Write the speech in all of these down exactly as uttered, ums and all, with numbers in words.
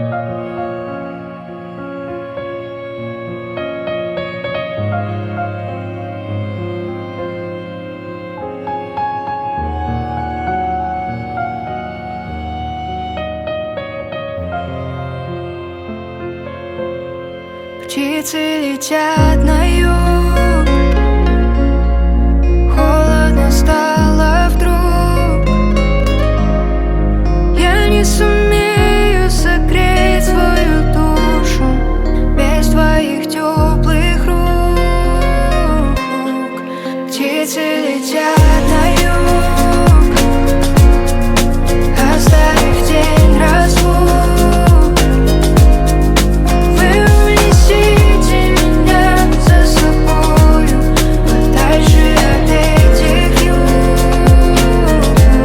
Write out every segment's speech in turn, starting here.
Птицы летят на юг, холодно стало вдруг. Я не сумею согреть свою душу без твоих теплых рук. Птицы летят на юг, оставив тень разлук. Вы унесите меня за собою подальше от этих юг.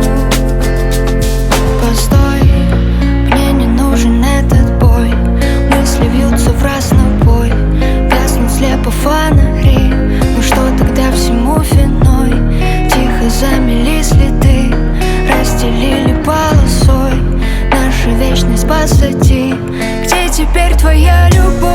Постой, мне не нужен этот бой. Мысли вьются в разнобой, гаснут слепо фонари. Ну что тогда всему виной? Тихо замели следы, расстелили полосой наша вечность позади. Где теперь твоя любовь?